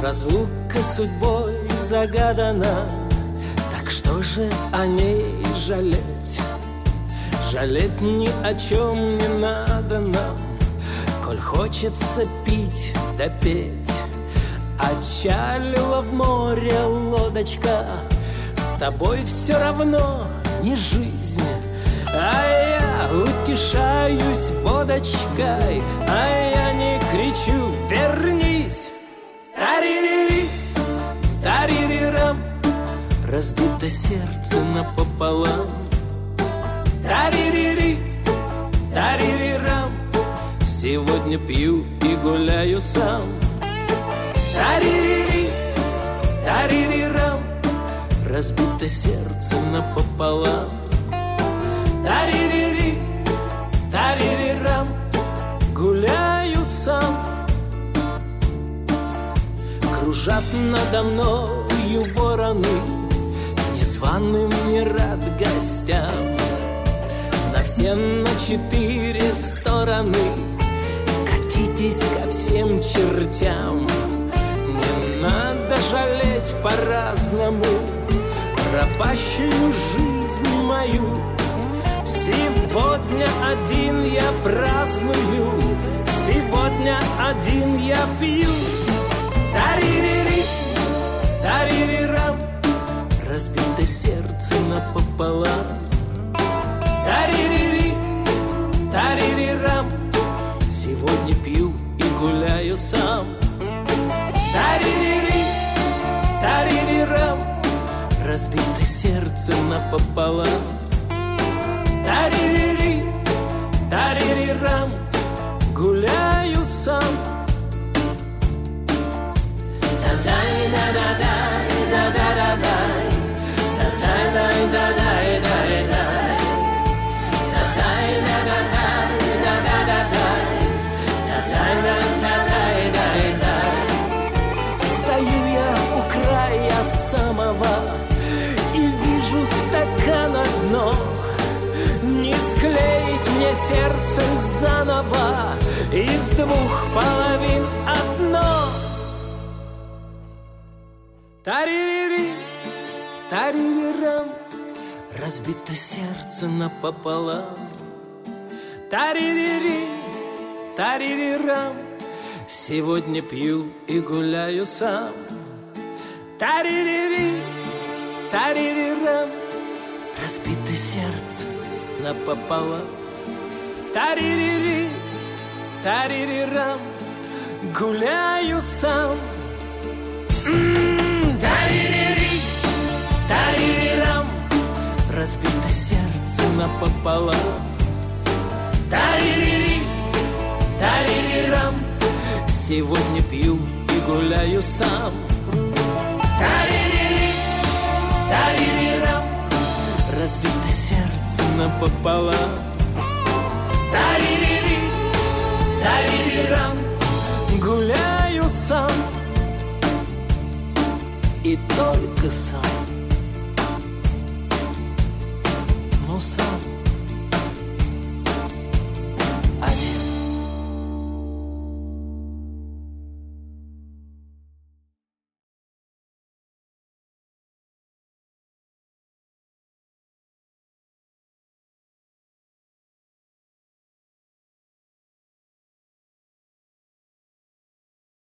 разлука судьбой загадана, так что же о ней жалеть? Жалеть ни о чем не надо нам, коль хочется пить да петь. Отчалила в море лодочка, с тобой все равно не жизнь. А я утешаюсь водочкой, а я не кричу «вернись». Тари-ри-ри, тари-ри-рам, разбито сердце напополам. Тари-ри-ри, тари-ри-рам, сегодня пью и гуляю сам. Тари-ри-ри, тари-ри-рам, разбито сердце напополам. Тари-ри-ри, тари-ри-рам, гуляю сам. Кружат надо мною вороны, незваным не рад гостям. На все на 4 стороны катитесь ко всем чертям. Не надо жалеть по-разному пропащую жизнь мою. Сегодня один я праздную, сегодня один я пью. Тари-ри-ри, тари-ри-рам, разбито сердце напополам. Тари-ри-ри, тари-ри-рам, сегодня пью и гуляю сам. Тари-ри-ри, тари-ри-рам, разбито сердце напополам. Тари-ри-ри, тари-ри-рам, гуляю сам. Та-тай-да-да-дай, да-да-да-дай, та-тай-дай-да-дай-дай-дай, та-тай-да-да-дай, да-да-да-дай, та-тай-да-та-тай-дай-дай. Стою я у края самого и вижу стакана дно. Не склеить мне сердце заново, из 2 половин одно. Тари-ри-ри, тари-ри-рам, разбито сердце напополам. Тари-ри-ри, тари-ри-рам, сегодня пью и гуляю сам. Тари-ри-ри, тари-ри-рам, разбито сердце напополам. Тари-ри-ри, тари-ри-рам, гуляю сам. Тари-ри-ри, тари-ри-рам, разбито сердце напополам. Тари-ри-ри, тари-ри-рам, сегодня пью и гуляю сам. Тари-ри-ри, тари-ри-рам, разбито сердце напополам. Тари-ри-ри, тари-ри-рам, гуляю сам. И только сам.